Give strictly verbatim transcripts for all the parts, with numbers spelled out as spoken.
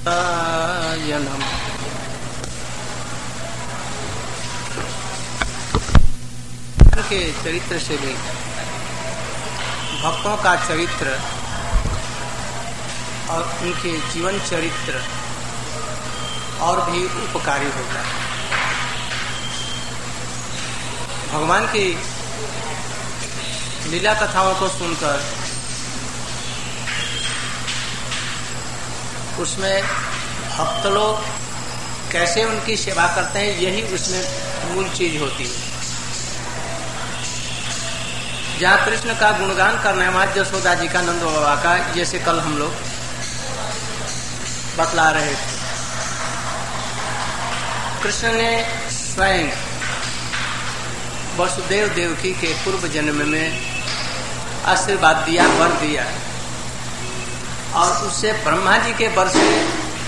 के चरित्र से भी भक्तों का चरित्र और उनके जीवन चरित्र और भी उपकारी होता है। भगवान की लीला कथाओं को सुनकर उसमें भक्त लोग कैसे उनकी सेवा करते हैं, यही उसमें मूल चीज होती है। जहाँ कृष्ण का गुणगान करने माँ यशोदा जी का, नंद बाबा का, जैसे कल हम लोग बतला रहे थे, कृष्ण ने स्वयं वसुदेव देवकी के पूर्व जन्म में आशीर्वाद दिया, वर दिया, और उससे ब्रह्मा जी के वर से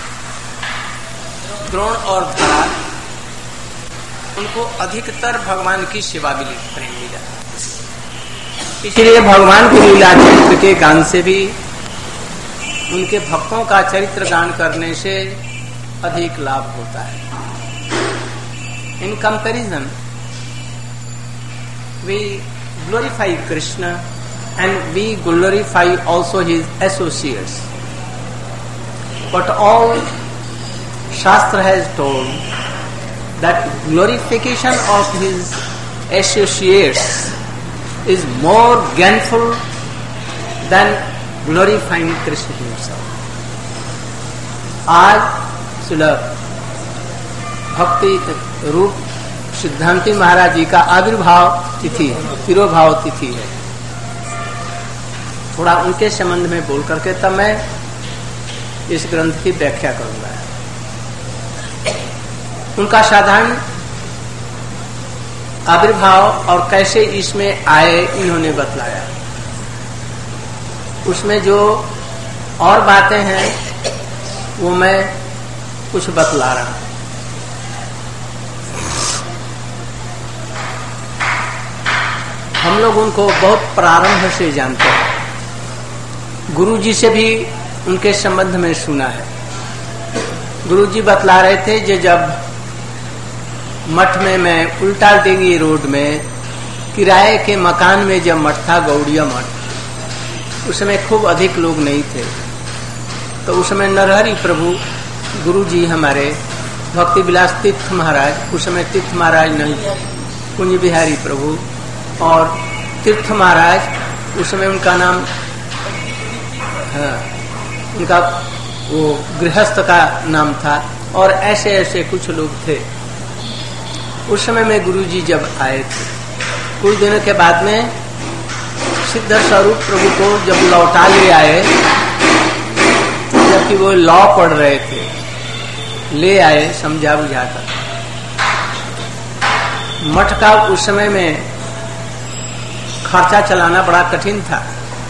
द्रोण और धरा उनको अधिकतर भगवान की सेवा मिली, प्रेम मिला। इसलिए भगवान की लीला चरित्र के गान से भी उनके भक्तों का चरित्र गान करने से अधिक लाभ होता है। In comparison we glorify Krishna and we glorify also his associates. But all Shastra has told that glorification of his associates is more gainful than glorifying Krishna himself. आज सुलभ भक्ति रूप सिद्धांति महाराज जी का आविर्भाव तिथि है, तिरोभाव तिथि है। थोड़ा उनके संबंध में बोल करके तब मैं इस ग्रंथ की व्याख्या करूंगा। उनका साधारण आविर्भाव और कैसे इसमें आए इन्होंने बतलाया। उसमें जो और बातें हैं वो मैं कुछ बतला रहा हूं। हम लोग उनको बहुत प्रारंभ से जानते हैं, गुरु जी से भी उनके संबंध में सुना है। गुरु जी बतला रहे थे कि जब मठ में मैं उल्टा डेंगी रोड में किराए के मकान में जब मठ था, गौड़िया मठ, उस समय खूब अधिक लोग नहीं थे, तो उस समय नरहरि प्रभु गुरु जी हमारे भक्ति विलास तीर्थ महाराज, उस समय तीर्थ महाराज नहीं थे, कुंज बिहारी प्रभु और तीर्थ महाराज, उस समय उनका नाम, हाँ, उनका वो गृहस्थ का नाम था, और ऐसे ऐसे कुछ लोग थे। उस समय में गुरुजी जब आए थे, कुछ दिनों के बाद में सिद्ध स्वरूप प्रभु को जब लौटा ले आए, जबकि वो लॉ पढ़ रहे थे, ले आए समझा बुझाकर। मठ का उस समय में खर्चा चलाना बड़ा कठिन था।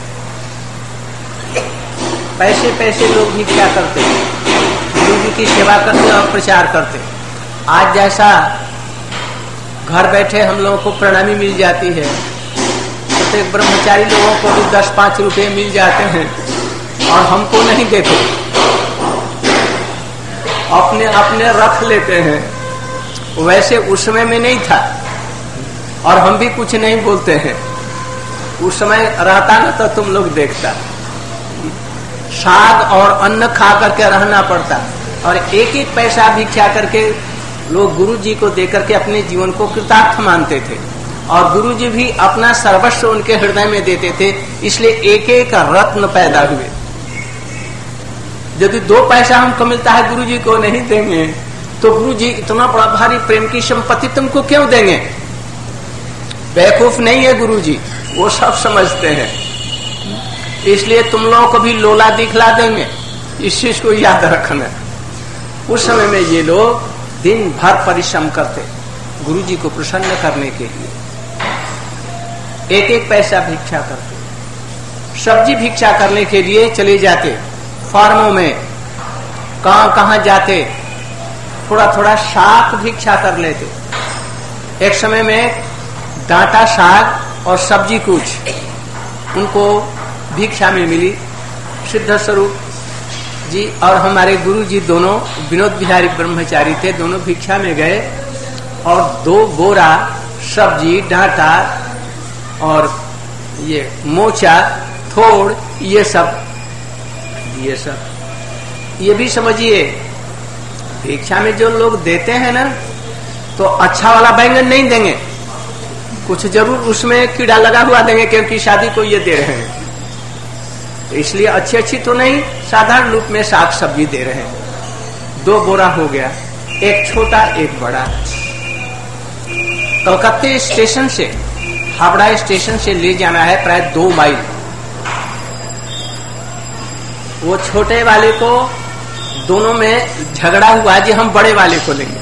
पैसे पैसे लोग भी क्या करते, गुरु जी की सेवा करते और प्रचार करते। आज जैसा घर बैठे हम लोगों को प्रणामी मिल जाती है, प्रत्येक ब्रह्मचारी लोगों को भी दस पांच रुपए मिल जाते हैं और हमको नहीं देते, अपने अपने रख लेते हैं। वैसे उस समय में नहीं था, और हम भी कुछ नहीं बोलते हैं। उस समय रहता ना तो तुम लोग देखता, साग और अन्न खा करके रहना पड़ता, और एक एक पैसा भिक्षा करके लोग गुरु जी को देकर के अपने जीवन को कृतार्थ मानते थे, और गुरु जी भी अपना सर्वस्व उनके हृदय में देते थे। इसलिए एक एक रत्न पैदा हुए। यदि दो पैसा हमको मिलता है गुरु जी को नहीं देंगे, तो गुरु जी इतना बड़ा भारी प्रेम की संपत्ति तुमको क्यों देंगे? बेवकूफ नहीं है गुरु जी, वो सब समझते हैं। इसलिए तुम लोगों को भी लोला दिखला देंगे, इस चीज को याद रखना। उस समय में ये लोग दिन भर परिश्रम करते गुरु जी को प्रसन्न करने के लिए, एक एक पैसा भिक्षा करते। सब्जी भिक्षा करने के लिए चले जाते, फार्मों में कहां कहां जाते, थोड़ा थोड़ा साग भिक्षा कर लेते। एक समय में डांटा साग और सब्जी कुछ उनको भिक्षा में मिली। सिद्ध स्वरूप जी और हमारे गुरु जी दोनों विनोद बिहारी ब्रह्मचारी थे, दोनों भिक्षा में गए और दो बोरा सब्जी, डांटा और ये मोचा, थोड़, ये सब ये सब ये भी समझिए, भिक्षा में जो लोग देते हैं ना तो अच्छा वाला बैंगन नहीं देंगे, कुछ जरूर उसमें कीड़ा लगा हुआ देंगे, क्योंकि शादी को ये दे रहे हैं, तो इसलिए अच्छी अच्छी तो नहीं, साधारण रूप में साग सब्जी दे रहे हैं। दो बोरा हो गया, एक छोटा एक बड़ा। कलकत्ते स्टेशन से हावड़ा स्टेशन से ले जाना है प्राय दो माइल। वो छोटे वाले को दोनों में झगड़ा हुआ जी हम बड़े वाले को लेंगे।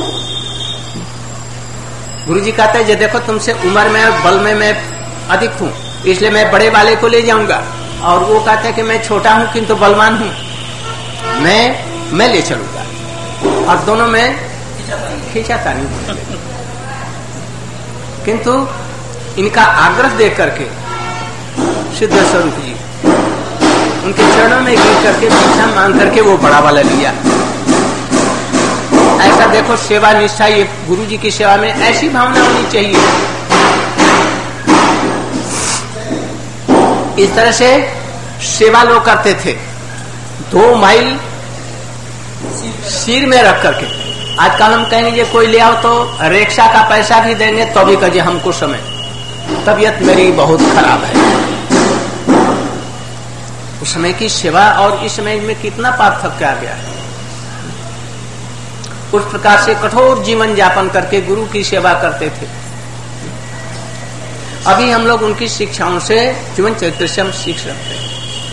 गुरुजी कहते हैं, देखो तुमसे उम्र में और बल में मैं अधिक हूँ, इसलिए मैं बड़े वाले को ले जाऊंगा, और वो कहते हैं कि मैं छोटा हूँ किंतु बलवान हूँ, मैं मैं ले चलूंगा, और दोनों में खींचातानी होने लगी। किंतु इनका आग्रह देख करके सिद्ध स्वरूप जी उनके चरणों में गिर करके भिक्षा मांग करके वो बड़ा वाला लिया। ऐसा देखो सेवा निष्ठा, ये गुरु जी की सेवा में ऐसी भावना होनी चाहिए। इस तरह से सेवा लोग करते थे, दो माइल सिर में रख करके। आजकल हम कहेंगे कोई ले आओ तो रिक्शा का पैसा भी देंगे तो भी कहे हमको समय, तबीयत मेरी बहुत खराब है। उस समय की सेवा और इस समय में कितना पार्थक्य आ गया है। उस प्रकार से कठोर जीवन यापन करके गुरु की सेवा करते थे। अभी हम लोग उनकी शिक्षाओं से, जीवन चरित्र से हम सीख सकते हैं।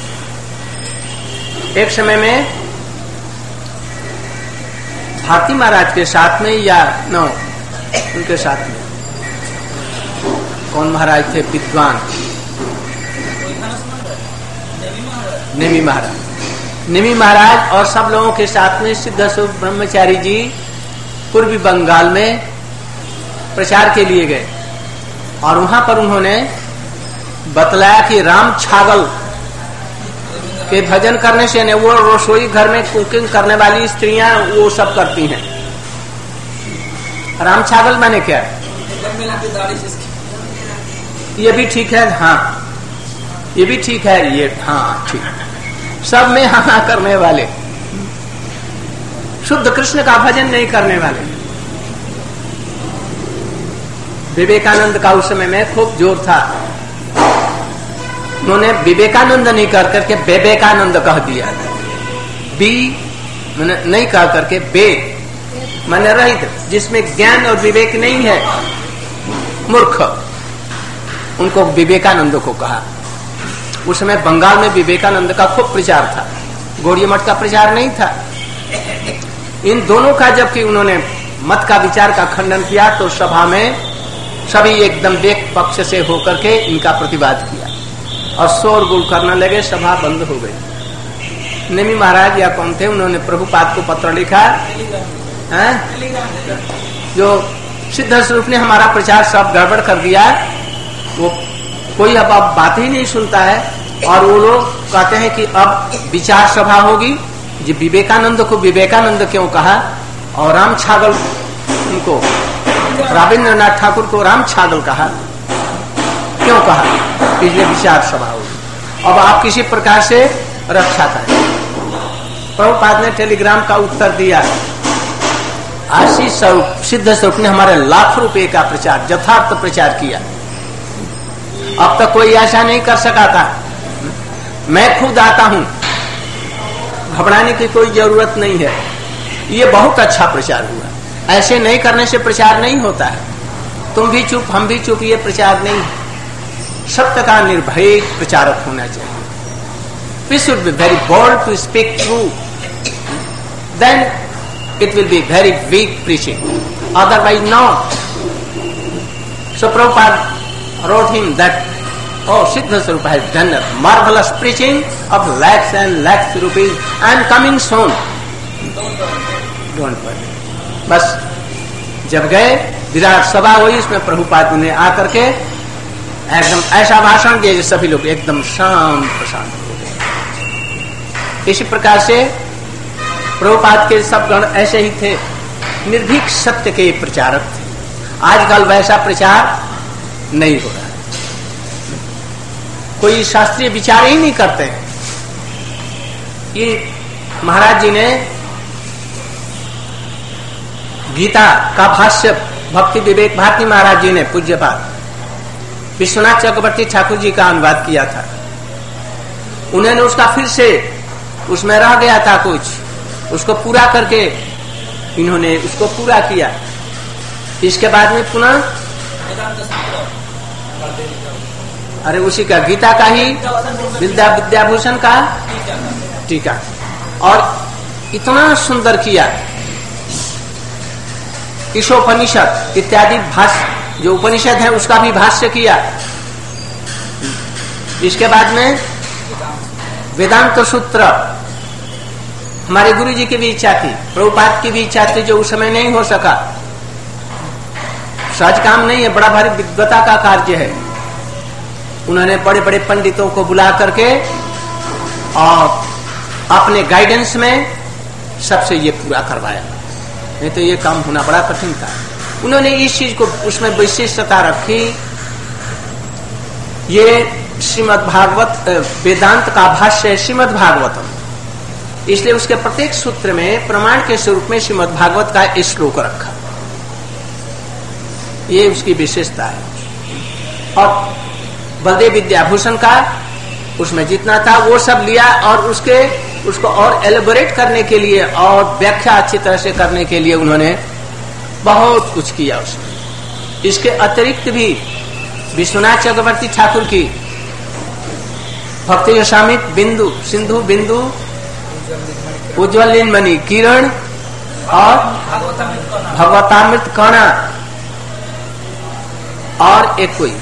एक समय में भारती महाराज के साथ में या न उनके साथ में कौन महाराज थे विद्वान, नेमी महाराज। नेमी महाराज और सब लोगों के साथ में सिद्ध स्वरूप ब्रह्मचारी जी पूर्वी बंगाल में प्रचार के लिए गए, और वहां पर उन्होंने बतलाया कि राम छागल के भजन करने से वो रसोई घर में कुकिंग करने वाली स्त्रियां वो सब करती हैं। राम छागल माने क्या? ये भी ठीक है, हाँ ये भी ठीक है, ये हाँ ठीक, सब में हाँ हाँ करने वाले, शुद्ध कृष्ण का भजन नहीं करने वाले। विवेकानंद का उस समय में खूब जोर था, उन्होंने विवेकानंद नहीं कर करके विवेकानंद कह दिया। बी मैंने नहीं कह करके बे मैंने रहित, जिसमें ज्ञान और विवेक नहीं है, मूर्ख, उनको विवेकानंद को कहा। उस समय बंगाल में विवेकानंद का खूब प्रचार था, गौड़ीय मठ का प्रचार नहीं था। इन दोनों का जबकि उन्होंने मत का विचार का खंडन किया तो सभा में सभी एकदम बेक पक्ष से होकर के इनका प्रतिवाद किया और शोरगुल करने लगे, सभा बंद हो गई। नेमी महाराज या कौन थे, उन्होंने प्रभुपाद को पत्र लिखा है, जो सिद्ध स्वरूप ने हमारा प्रचार सब गड़बड़ कर दिया, वो कोई अब अब बात ही नहीं सुनता है, और वो लोग कहते हैं कि अब विचार सभा होगी। जी विवेकानंद को विवेकानंद क्यों कहा और राम छागल उनको, रविन्द्रनाथ ठाकुर को राम छागल कहा क्यों कहा, इसलिए विचार सभा होगी। अब आप किसी प्रकार से रक्षा करें। प्रभुपाद ने टेलीग्राम का उत्तर दिया, आशीष स्वरूप सिद्ध स्वरूप ने हमारे लाख रुपए का प्रचार, यथार्थ प्रचार किया। अब तक कोई ऐसा नहीं कर सका था, मैं खुद आता हूं, घबराने की कोई जरूरत नहीं है। ये बहुत अच्छा प्रचार हुआ, ऐसे नहीं करने से प्रचार नहीं होता है। तुम भी चुप, हम भी चुप, ये प्रचार नहीं है। सत्य का निर्भय प्रचारक होना चाहिए। We should be very bold to speak true, then it will be very weak preaching, otherwise not. So Prabhupada wrote him that, oh, Siddha Swarupa has done a marvelous preaching of lakhs and lakhs rupees. I am coming soon. Don't worry. बस जब गए, विराट सभा हुई, इसमें प्रभुपाद ने आकर के एकदम ऐसा भाषण दिया जो सभी लोग एकदम शांत शांत हो गए। इसी प्रकार से प्रभुपाद के सब गण ऐसे ही थे, निर्भीक सत्य के प्रचारक थे। आजकल वैसा प्रचार नहीं हो रहा, कोई शास्त्रीय विचार ही नहीं करते हैं। ये महाराज जी ने गीता का भाष्य भक्ति विवेक भारती महाराज जी ने पूज्यपाद विश्वनाथ चक्रवर्ती ठाकुर जी का अनुवाद किया था। उन्होंने उसका फिर से, उसमें रह गया था कुछ, उसको पूरा करके इन्होंने उसको पूरा किया। इसके बाद में पुनः अरे उसी का गीता का ही विद्या विद्याभूषण का टीका, और इतना सुंदर किया। ईशोपनिषद इत्यादि भाष्य जो उपनिषद है उसका भी भाष्य किया। इसके बाद में वेदांत सूत्र, हमारे गुरु जी की भी इच्छा थी, प्रभुपाद की भी इच्छा थी, जो उस समय नहीं हो सका। सहज काम नहीं है, बड़ा भारी विद्वता का कार्य है। उन्होंने बड़े बड़े पंडितों को बुला करके और अपने गाइडेंस में सबसे ये पूरा करवाया, नहीं तो ये काम होना बड़ा कठिन था। उन्होंने इस चीज को उसमें विशिष्टता रखी। ये श्रीमद् भागवत वेदांत का भाष्य है श्रीमद् भागवतम, इसलिए उसके प्रत्येक सूत्र में प्रमाण के स्वरूप में श्रीमद् भागवत का श्लोक रखा। ये उसकी विशेषता है। और बलदेव विद्याभूषण का उसमें जितना था वो सब लिया और उसके उसको और एलेबोरेट करने के लिए और व्याख्या अच्छी तरह से करने के लिए उन्होंने बहुत कुछ किया उसमें। इसके अतिरिक्त भी विश्वनाथ चक्रवर्ती ठाकुर की भक्ति यशामित बिंदु, सिंधु बिंदु, उज्ज्वल मणि किरण और भगवतामृत कणा, और एक कोई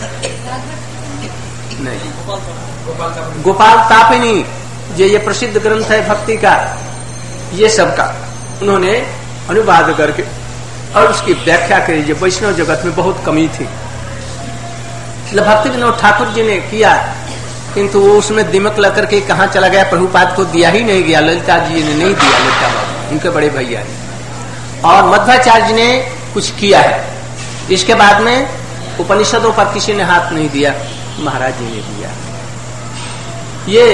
नहीं, गोपाल तापिनी, ये ये प्रसिद्ध ग्रंथ है भक्ति का, ये सब का उन्होंने अनुवाद करके और उसकी व्याख्या करी, जो वैष्णव जगत में बहुत कमी थी। भक्ति विनोद ठाकुर जी ने किया, किंतु वो उसमें दिमक लग करके कहाँ चला गया, प्रभुपाद को दिया ही नहीं गया, ललिता जी ने नहीं दिया, ललिता बाबा उनके बड़े भैया ने, और मध्वाचार्य ने कुछ किया है। इसके बाद में उपनिषदों पर किसी ने हाथ नहीं दिया, महाराज जी ने दिया। ये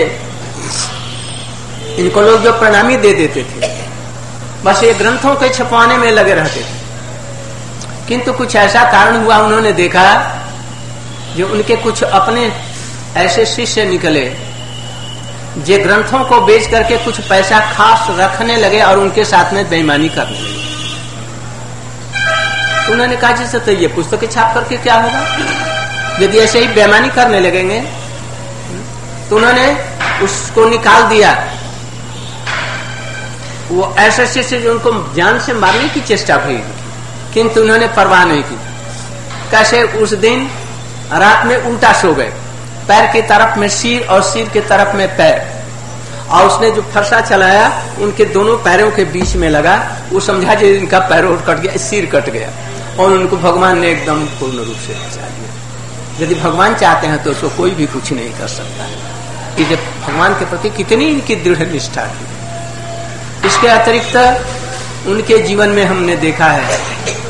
इनको लोग जो प्रणामी दे देते थे, बस ये ग्रंथों के छपवाने में लगे रहते थे। किंतु कुछ ऐसा कारण हुआ, उन्होंने देखा जो उनके कुछ अपने ऐसे शिष्य निकले जो ग्रंथों को बेच करके कुछ पैसा खास रखने लगे और उनके साथ में बेईमानी करने लगे। उन्होंने कहा जैसे तो ये पुस्तकें छाप करके क्या होगा, यदि ऐसे ही बेईमानी करने लगेंगे। तो उन्होंने उसको निकाल दिया। वो ऐसे शिष्य जो उनको जान से मारने की चेष्टा हुई, किंतु उन्होंने परवाह नहीं की। कैसे उस दिन रात में उल्टा सो गए, पैर की तरफ में सिर और सिर की तरफ में पैर, और उसने जो फरसा चलाया उनके दोनों पैरों के बीच में लगा। वो समझा जो इनका पैर कट गया, सिर कट गया, और उनको भगवान ने एकदम पूर्ण रूप से बचा दिया। यदि भगवान चाहते हैं तो उसको कोई भी कुछ नहीं कर सकता है। कि भगवान के प्रति कितनी इनकी दृढ़ निष्ठा थी। इसके अतिरिक्त उनके जीवन में हमने देखा है,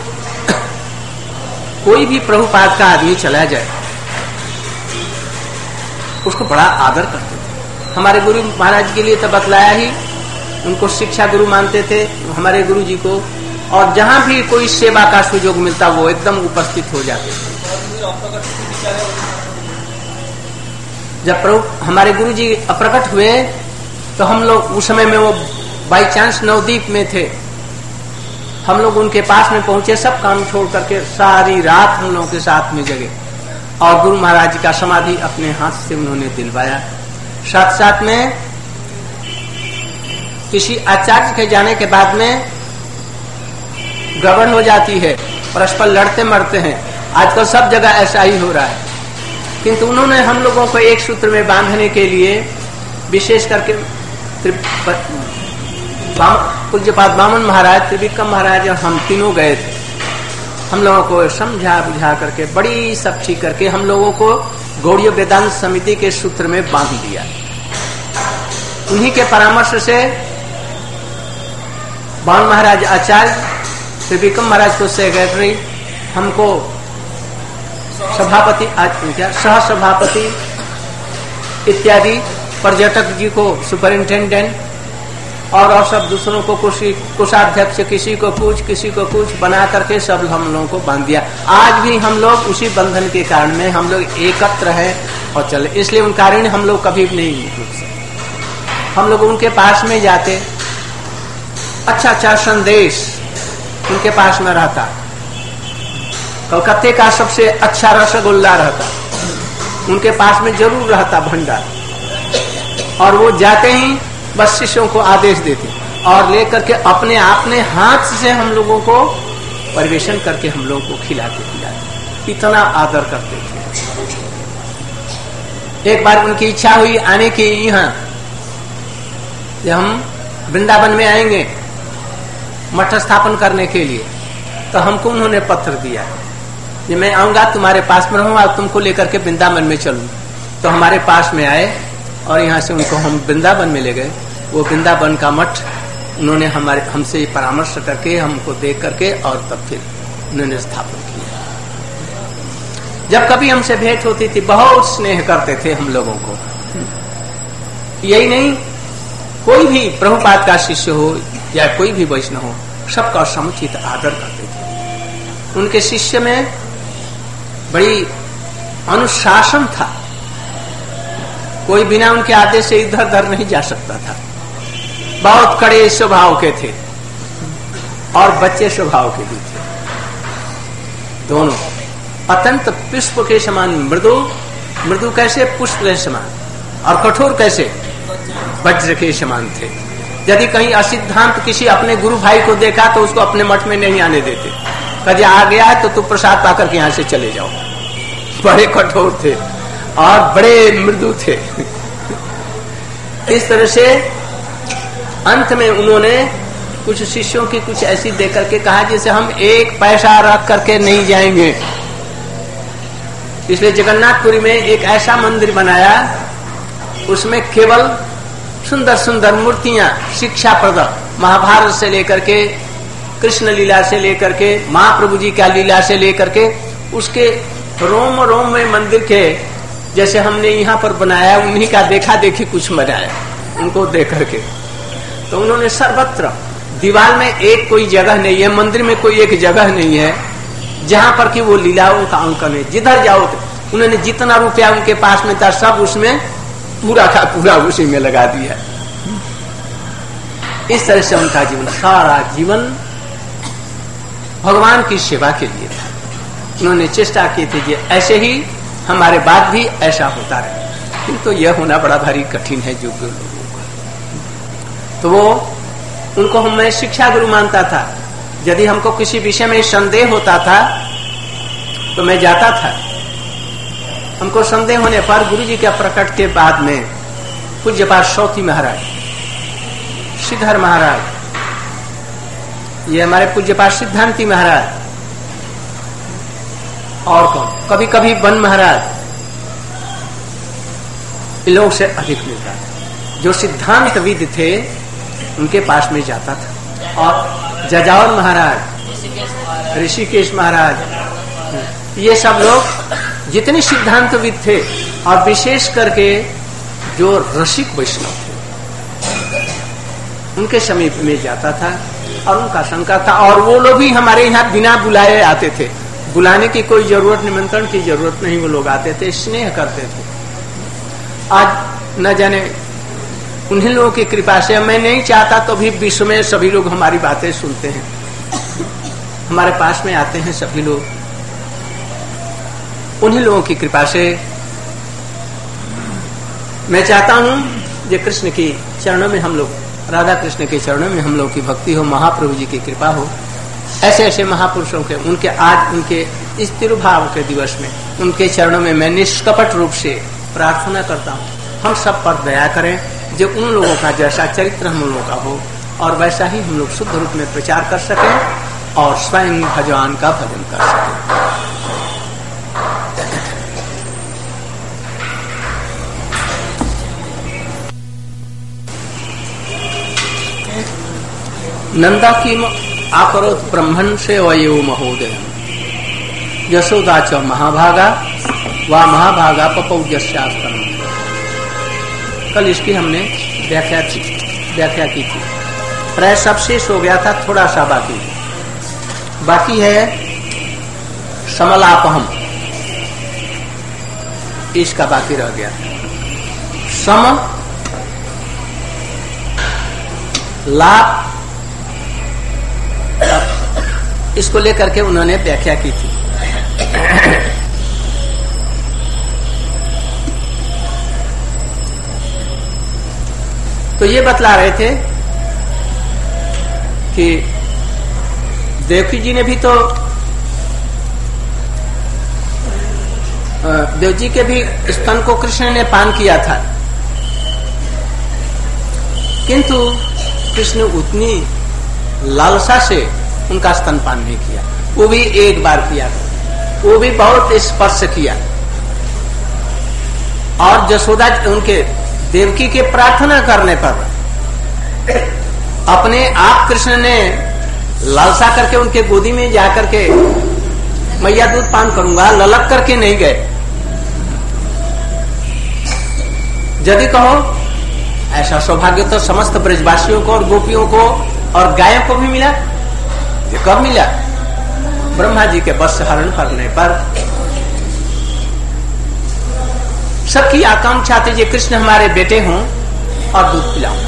कोई भी प्रभुपाद का आदमी चला जाए उसको बड़ा आदर करते थे। हमारे गुरु महाराज के लिए तो बतलाया ही, उनको शिक्षा गुरु मानते थे हमारे गुरु जी को, और जहां भी कोई सेवा का सुयोग मिलता वो एकदम उपस्थित हो जाते थे। जब प्रभु हमारे गुरु जी अप्रकट हुए तो हम लोग उस समय में वो बाई चांस नवदीप में थे, हम लोग उनके पास में पहुंचे, सब काम छोड़ करके सारी रात हम लोगों के साथ में जगे, और गुरु महाराज जी का समाधि अपने हाथ से उन्होंने दिलवाया। साथ साथ में किसी आचार्य के जाने के बाद में गड़बड़ हो जाती है, परस्पर लड़ते मरते हैं, आजकल सब जगह ऐसा ही हो रहा है। किंतु उन्होंने हम लोगों को एक सूत्र में बांधने के लिए विशेष करके पूज्यपाद बामन महाराज, त्रिविक्रम महाराज और हम तीनों गए थे। हम लोगों को समझा बुझा करके बड़ी सब ठीक करके हम लोगों को गौड़ीय वेदांत समिति के सूत्र में बांध दिया। उन्हीं के परामर्श से बाण महाराज आचार्य श्री विक्रम महाराज को सेक्रेटरी, हमको सभापति क्या सह सभापति इत्यादि, पर्यटक जी को सुपरिंटेंडेंट, और और सब दूसरों को कुछ कोषाध्यक्ष, किसी को कुछ किसी को कुछ बना करके सब हम लोगों को बांध दिया। आज भी हम लोग उसी बंधन के कारण में हम लोग एकत्र हैं और चले, इसलिए उन कारण हम लोग कभी भी नहीं रुक सकते। हम लोग उनके पास में जाते, अच्छा अच्छा संदेश उनके पास में रहता, कलकत्ते का सबसे अच्छा रसगुल्ला रहता उनके पास में जरूर रहता भंडार, और वो जाते ही बस शिष्यों को आदेश देते और लेकर के अपने अपने हाथ से हम लोगों को परिवेशन करके हम लोगों को खिलाते खिलाते इतना आदर करते थे। एक बार उनकी इच्छा हुई आने की यहाँ, जब हम वृंदावन में आएंगे मठ स्थापन करने के लिए, तो हमको उन्होंने पत्र दिया कि मैं आऊंगा तुम्हारे पास में रहूंगा, तुमको लेकर के वृंदावन में चलूं। तो हमारे पास में आए और यहाँ से उनको हम वृंदावन में ले गए। वो वृंदावन का मठ उन्होंने हमारे हमसे परामर्श करके हमको देख करके और तब फिर उन्होंने स्थापन किया। जब कभी हमसे भेंट होती थी बहुत स्नेह करते थे हम लोगों को। यही नहीं, कोई भी प्रभुपाद का शिष्य हो या कोई भी वैष्णव हो, सबका समुचित आदर करते थे। उनके शिष्य में बड़ी अनुशासन था, कोई बिना उनके आदेश से इधर उधर नहीं जा सकता था। बहुत कड़े स्वभाव के थे और बच्चे स्वभाव के भी थे, दोनों। अत्यंत पुष्प के समान मृदु, मृदु कैसे पुष्प के समान, और कठोर कैसे वज्र के समान थे। यदि कहीं असिद्धांत किसी अपने गुरु भाई को देखा तो उसको अपने मठ में नहीं आने देते, कभी आ गया है तो तू प्रसाद पाकर के यहाँ से चले जाओ। बड़े कठोर थे और बड़े मृदु थे। इस तरह से अंत में उन्होंने कुछ शिष्यों की कुछ ऐसी देकर के कहा जैसे हम एक पैसा रख करके नहीं जाएंगे। इसलिए जगन्नाथपुरी में एक ऐसा मंदिर बनाया, उसमें केवल सुंदर सुंदर मूर्तियां शिक्षाप्रद, महाभारत से लेकर के कृष्ण लीला से लेकर के महाप्रभु जी का लीला से लेकर के उसके रोम रोम में मंदिर के जैसे हमने यहाँ पर बनाया, उन्हीं का देखा देखी कुछ बनाया उनको देख करके। तो उन्होंने सर्वत्र, दीवार में एक कोई जगह नहीं है, मंदिर में कोई एक जगह नहीं है जहां पर कि वो लीलाओं का अंकन है। जिधर जाओ तो उन्होंने जितना रुपया उनके पास में था सब उसमें पूरा का पूरा उसी में लगा दिया। इस तरह से उनका जीवन, सारा जीवन भगवान की सेवा के लिए था। उन्होंने चेष्टा की थी कि ऐसे ही हमारे बाद भी ऐसा होता रहे, किंतु तो यह होना बड़ा भारी कठिन है जो लोगों को। तो वो उनको हम मैं शिक्षा गुरु मानता था। यदि हमको किसी विषय में संदेह होता था तो मैं जाता था। हमको संदेह होने पर गुरु जी के प्रकट के बाद में पूज्यपाद सौती महाराज, श्रीधर महाराज, ये हमारे पूज्यपाद सिद्धांति महाराज, और कौन, कभी कभी वन महाराज, इन लोगों से अधिक मिलता था। जो सिद्धांत विद थे उनके पास में जाता था। और जजावन महाराज, ऋषिकेश महाराज, ये सब लोग जितने सिद्धांतविद थे और विशेष करके जो रसिक वैष्णव थे उनके समीप में जाता था और उनका शंका था। और वो लोग भी हमारे यहाँ बिना बुलाए आते थे, बुलाने की कोई जरूरत, निमंत्रण की जरूरत नहीं, वो लोग आते थे, स्नेह करते थे। आज न जाने उन्हीं लोगों की कृपा से, मैं नहीं चाहता तो भी विश्व में सभी लोग हमारी बातें सुनते हैं, हमारे पास में आते हैं सभी लोग। उन्हीं लोगों की कृपा से मैं चाहता हूं जो कृष्ण की चरणों में हम लोग, राधा कृष्ण के चरणों में हम लोग की भक्ति हो, महाप्रभु जी की कृपा हो। ऐसे ऐसे महापुरुषों के, उनके आज उनके इस तिरुभाव के दिवस में उनके चरणों में मैं निष्कपट रूप से प्रार्थना करता हूँ, हम सब पर दया करें, जो उन लोगों का जैसा चरित्र हम लोगों का हो और वैसा ही हम लोग शुद्ध रूप में प्रचार कर सकें और स्वयं भगवान का भजन कर सकें। नंदा की आकरोत ब्रह्मण से वयो महोदय यशोदा च महाभागा व महाभागा पपौजस्यास्तम। कल इसकी हमने व्याख्या की व्याख्या की थी। प्राय सब शेष हो गया था, थोड़ा सा बाकी बाकी है समलापहम, इसका बाकी रह गया। सम लाप, इसको लेकर के उन्होंने व्याख्या की थी। तो ये बतला रहे थे कि देवकी जी ने भी तो देव जी के भी स्तन को कृष्ण ने पान किया था, किंतु कृष्ण उतनी लालसा से उनका स्तन पान नहीं किया। वो भी एक बार किया था, वो भी बहुत स्पर्श किया। और जसोदा उनके देवकी के प्रार्थना करने पर अपने आप कृष्ण ने लालसा करके उनके गोदी में जाकर के मैया दूध पान करूंगा ललक करके नहीं गए। यदि कहो ऐसा सौभाग्य तो समस्त ब्रजवासियों को और गोपियों को और गायों को भी मिला। ये कब मिला? ब्रह्मा जी के वश हरण करने पर सबकी आकांक्षा थी, ये कृष्ण हमारे बेटे हों और दूध पिलाऊं।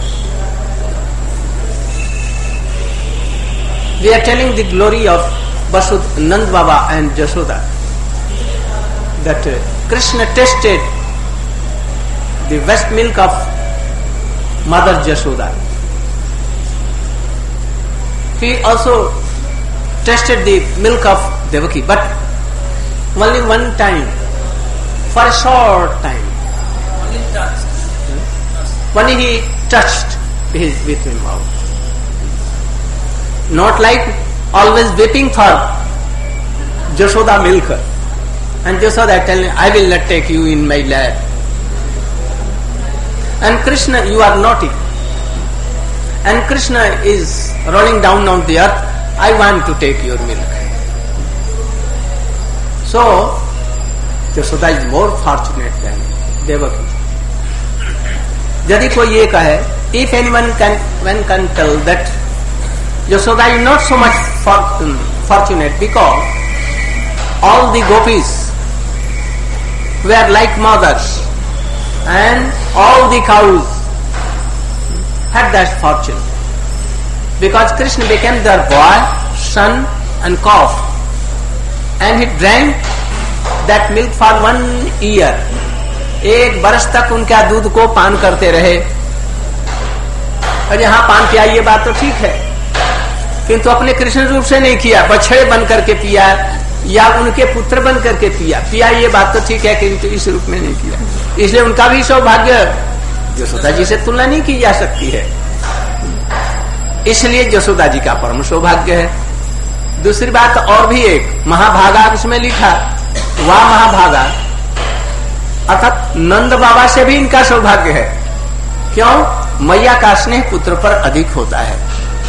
We are telling the glory of Vasud Nand Baba and Jashoda, that uh, Krishna tasted the breast milk of Mother Jashoda. He also tasted the milk of Devaki, but only one time, for a short time. Only touched. Only he touched his with him mouth. Not like always weeping for Jashoda milk. And Jashoda telling, I will not take you in my lap. And Krishna, you are naughty. And Krishna is rolling down on the earth, I want to take your milk. So, Jashoda is more fortunate than Devaki. यदि कोई ये कहे, if anyone can, one can tell that Jashoda is not so much fortunate because all the gopis were like mothers and all the cows had that fortune. Because Krishna became their boy, son and calf, and he drank that milk for one year. एक बरस तक उनका दूध को पान करते रहे। और यहाँ पान किया ये बात तो ठीक है, किंतु अपने कृष्ण रूप से नहीं किया, बछड़े बन करके पिया या उनके पुत्र बन करके पिया पिया ये बात तो ठीक है, किंतु इस रूप में नहीं किया। इसलिए उनका भी सौभाग्य यशोदा जी से तुलना नहीं की जा सकती है। इसलिए यशोदा जी का परम सौभाग्य है। दूसरी बात और भी एक महाभागा इसमें लिखा, वह महाभागा अर्थात नंद बाबा से भी इनका सौभाग्य है। क्यों? मैया का स्नेह पुत्र पर अधिक होता है।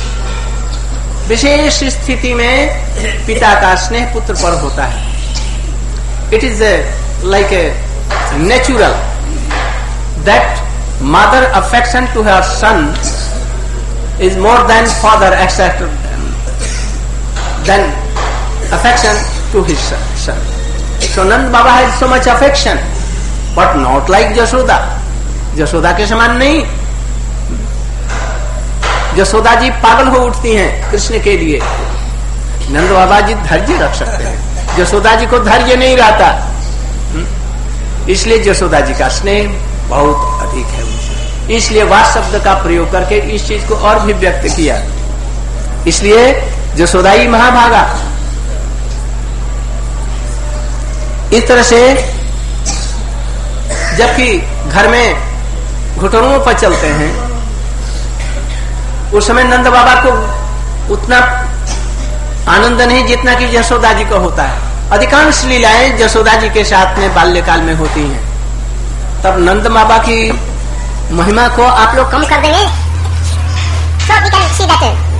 विशेष स्थिति में पिता का स्नेह पुत्र पर होता है। It is like a natural that mother affection to her son is more than father except than affection to his son. So Nand Baba has so much affection but not like Jasoda. Jasoda के समान नहीं। जसोदा जी पागल हो उठती हैं कृष्ण के लिए, नंद बाबा जी धैर्य रख सकते हैं। जसोदा जी को धैर्य नहीं रहता, इसलिए जसोदा जी का स्नेह बहुत अधिक है उनसे। इसलिए वाह शब्द का प्रयोग करके इस चीज को और भी व्यक्त किया। इसलिए जसोदा ही महाभागा। इस तरह से जबकि घर में घुटनों पर चलते हैं, उस समय नंद बाबा को उतना आनंद नहीं जितना कि जसोदा जी को होता है। अधिकांश लीलाएं जसोदा जी के साथ में बाल्यकाल में होती हैं। तब नंद बाबा की महिमा को आप लोग कम कर देंगे। So we can see that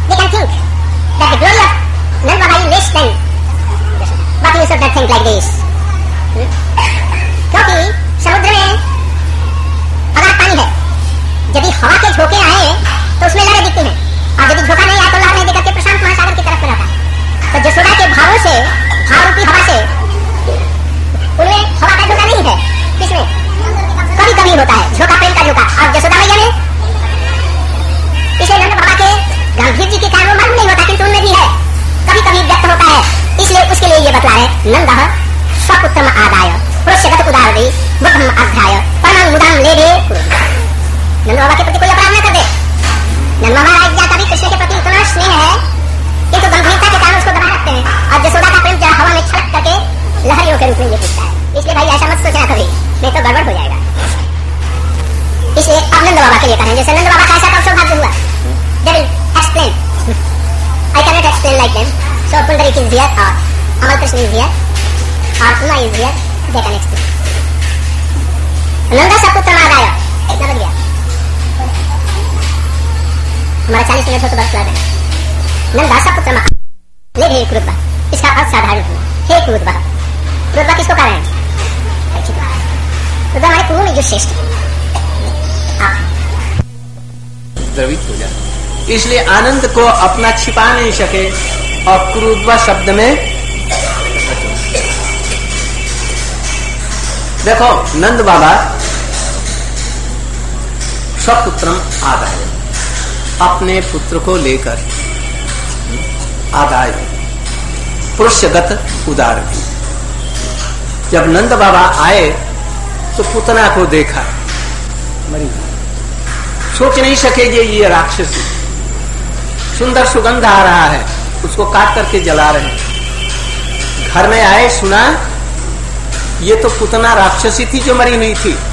they can think that the glory of Nand Baba is less than Yashoda. What use of that think like this? क्योंकि समुद्र में अगर पानी है, यदि हवा के झोंके आए तो उसमें लहरें दिखती हैं, और यदि झोंका नहीं आए तो लहर नहीं दिखा के प्रशांत महासागर की तरफ में रहता है। तो यशोदा के भावों से, भाव रूपी हवा से, उनमें हवा का झोंका नहीं है, किसमें कभी कभी होता है झोंका, प्रेम का झोंका, और यशोदा मैया में इसलिए नंद बाबा के गंभीर जी के कारण वो मालूम नहीं होता, किंतु उनमें भी है, कभी कभी व्यक्त होता है। इसलिए उसके लिए ये बतला है, नंदः स्वपुत्रम आदाय पुरुषगत उदारदी बुद्धम अध्याय परमं मुदाम ले दे। नंद बाबा के प्रति कोई अपराध न कर दे। नंद महाराज का भी कृष्ण के प्रति इतना स्नेह है, किंतु गंभीरता के कारण उसको दबा रखते हैं, और यशोदा का प्रेम जरा हवा में छलक करके लहरियों के रूप में ये दिखता है। इसलिए भाई ऐसा मत सोचना कभी, नहीं तो गड़बड़ हो जाएगा। इसलिए अब नंद बाबा के लिए करें, जैसे नंद बाबा का ऐसा कब सौभाग्य हुआ, they will explain. I cannot explain like them. So Pundarik is here, or Amal Krishna is here, or Uma is here. They can explain. Nanda सपुत्र मादाय कितना बन गया? हमारा चालीस मिनट हो तो बस ला दें। नंदा सपुत्र मा ले हे क्रुद्धा, इसका अर्थ साधारण है, हे क्रुद्धा। क्रुद्धा किसको कह रहे हैं? क्रुद्धा हमारे कुरु में जो श्रेष्ठ द्रवित हो जाए, इसलिए आनंद को अपना छिपा नहीं सके और क्रुद्धा शब्द में देखो नंद बाबा स्वपुत्रम आदाय, अपने पुत्र को लेकर आदाय पुरुषगत उदार थी। जब नंद बाबा आए तो पुतना को देखा, मरी सोच नहीं सके कि ये राक्षसी, सुंदर सुगंध आ रहा है, उसको काट करके जला रहे हैं। घर में आए, सुना ये तो पुतना राक्षसी थी जो मरी हुई थी,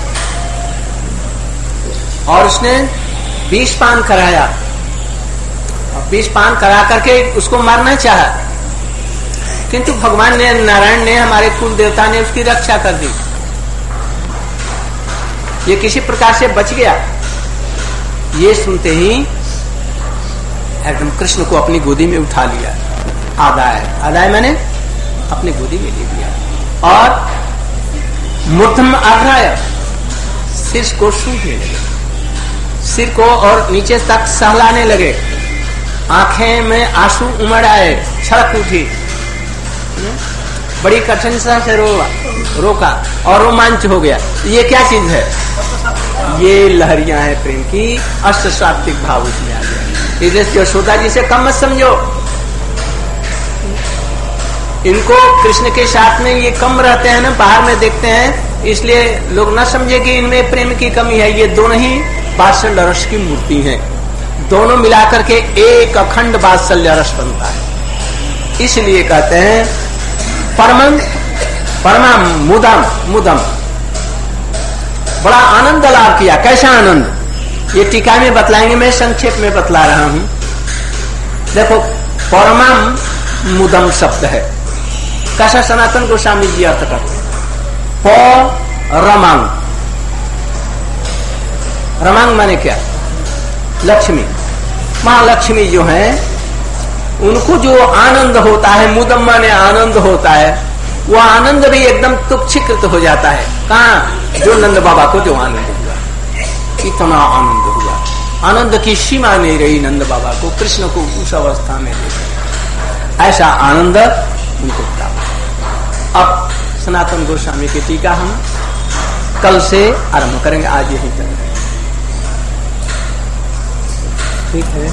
और उसने विष पान कराया, और विष पान करा करके उसको मारना चाहा, किंतु भगवान ने, नारायण ने, हमारे कुल देवता ने उसकी रक्षा कर दी। ये किसी प्रकार से बच गया। ये सुनते ही एकदम कृष्ण को अपनी गोदी में उठा लिया। आदाय, आदाय मैंने अपनी गोदी में ले लिया, और मूर्धम आग्राय, सिर को सूंघने लगे, सिर को और नीचे तक सहलाने लगे, आंखें में आंसू उमड़ आए, छलक उठी, बड़ी कठिनता से रो रोका और रोमांच हो गया। ये क्या चीज है? ये लहरियां हैं प्रेम की, अष्ट सात्विक भाव उसमें आ गया। इसलिए यशोदा जी से कम मत समझो, इनको कृष्ण के साथ में ये कम रहते हैं ना, बाहर में देखते हैं, इसलिए लोग न समझे कि इनमें प्रेम की कमी है। ये दोनों ही वात्सल्य रस की मूर्ति हैं, दोनों मिलाकर के एक अखंड वात्सल्य रस बनता है। इसलिए कहते हैं परमं परमा मुदम मुदम, बड़ा आनंद लाभ किया। कैसा आनंद? ये टीका में बतलाएंगे, मैं संक्षेप में बतला रहा हूं। देखो परमं मुदम शब्द है, कैसा सनातन गोस्वामी जी अर्थ करते हैं। प रमांग, रमांग माने क्या? लक्ष्मी, मां लक्ष्मी जो है उनको जो आनंद होता है, मुदम माने आनंद होता है, वो आनंद भी एकदम तुच्छीकृत हो जाता है। कहाँ? जो नंद बाबा को जो आनंद हुआ, इतना आनंद हुआ, आनंद की सीमा नहीं रही नंद बाबा को, कृष्ण को उस अवस्था में देखा, ऐसा आनंद उनको प्राप्त। अब सनातन गोस्वामी की टीका हम कल से आरंभ करेंगे, आज यही करेंगे। ठीक है,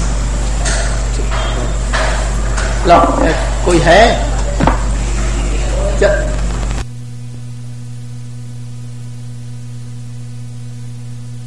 ठीक है। लो, कोई है?